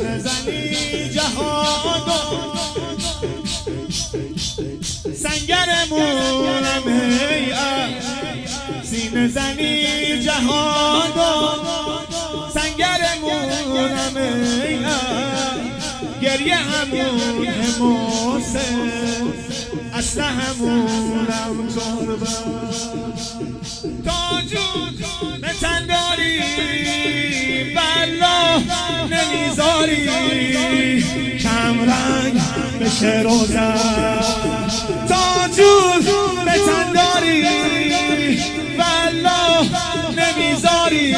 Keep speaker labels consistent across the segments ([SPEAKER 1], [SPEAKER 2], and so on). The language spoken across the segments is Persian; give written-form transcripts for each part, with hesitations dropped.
[SPEAKER 1] سینه زنی جهاد سنگرمونم ای سینه زنی جهاد سنگرمونم ای گریه همون حماسه اصلا همونم قربان تا جون به تن داری والله نمیذاری کمرنگ بشه روزن تا جون به تن داری والله نمیذاری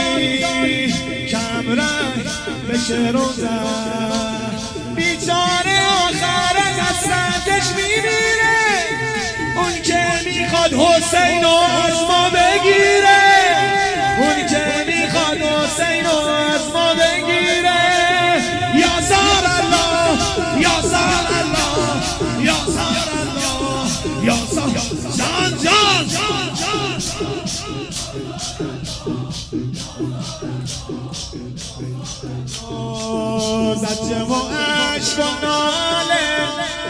[SPEAKER 1] کمرنگ بشه روزن بیچاره آخر از سرتش میمیره اون که میخواد حسین از ما بگیره اون که میخواد حسین از ما بگیره یا زار الله یا زار الله یا زار الله یا زار جان جان زجه و عشق و ناله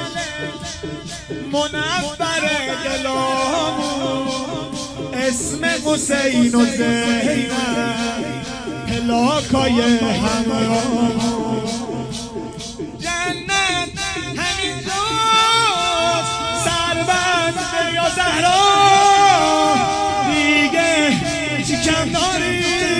[SPEAKER 1] منور دلامون اسم حسین و زینب پلاکای همراهمون جنت همینجاست سربند یا زهرا دیگه چی کم داری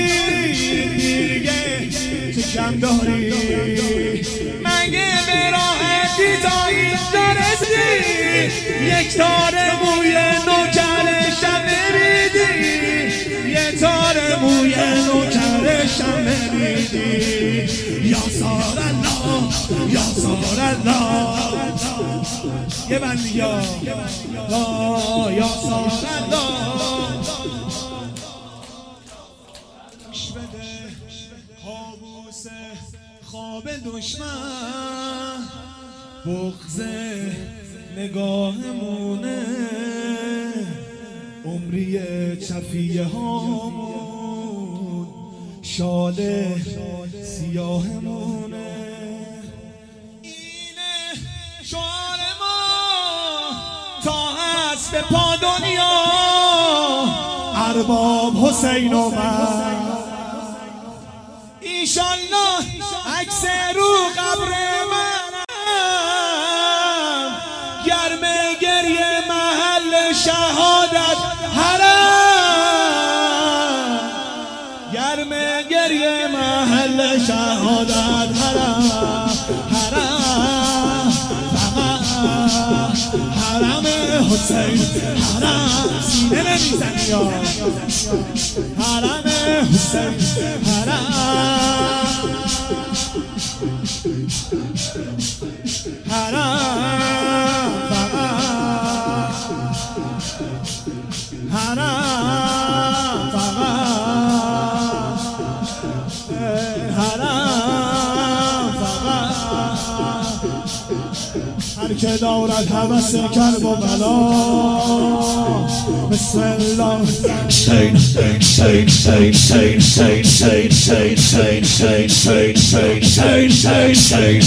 [SPEAKER 1] دیگه چی کم داری مگه به راحتی تا اینجا رسید یک تار موی نوکرشم نمیدی یه تار موی نوکرشم نمیدی یا زار الله یا زار الله یه بندی یا زار الله گوش بده کابوس خواب دشمن بغض نگاهمونه عمری چفیه هامون شال سیاهمونه اینه شعار ما تا هست به پا دنیا ارباب حسین و من ایشالله عکس رو قبر منم گرم گریه محل شهادت حرم گرم گریه محل شهادت حرم حرم حرم حسین حرم سینه نمیزنی یا حرم حسین حرم حرم حرم هر که دارد هوس کرب و بلا بسم الله حسین حسین حسین حسین حسین حسین حسین حسین حسین حسین حسین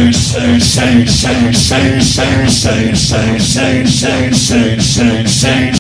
[SPEAKER 1] حسین